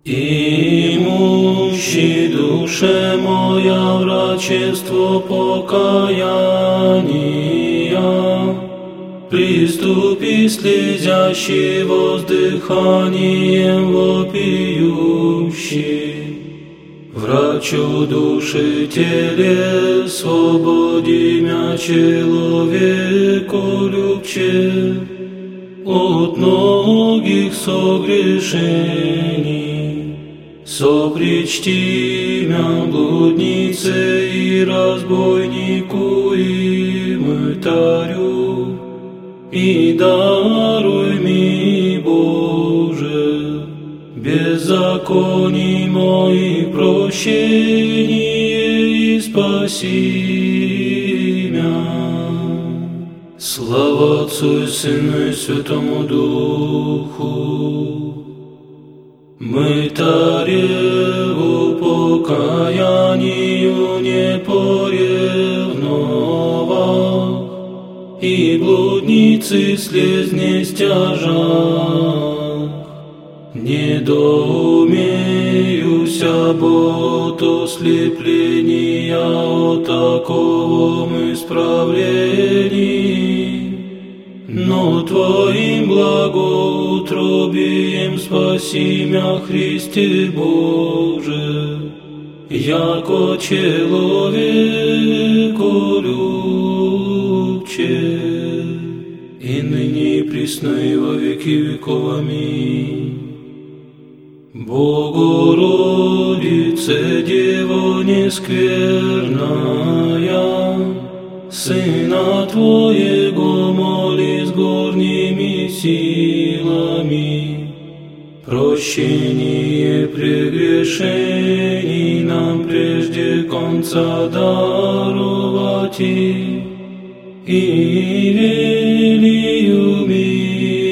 Имущий душе моя врачество покаяния, приступи слезящий воздыханием вопиющий. Врачу души теле, свободи мя человеку любче от многих согрешений. Сопричти мя блуднице и разбойнику и мытарю, и даруй ми, Боже, беззаконий моих прощение и спаси мя. Слава Отцу и Сыну и Святому Духу. Мытареву покаянию не поревновах, и блудницы слез не стяжах. Недоумеюся бот ослепления о таковом исправлении, но Твоим благоутробием спаси мя, Христе Боже, яко человеку любче, и ныне и присно и во веки веков. Аминь. Богородице, Дева нескверная, Сына Твоего моли с горними силами, прощение прегрешений нам прежде конца даровати, и велию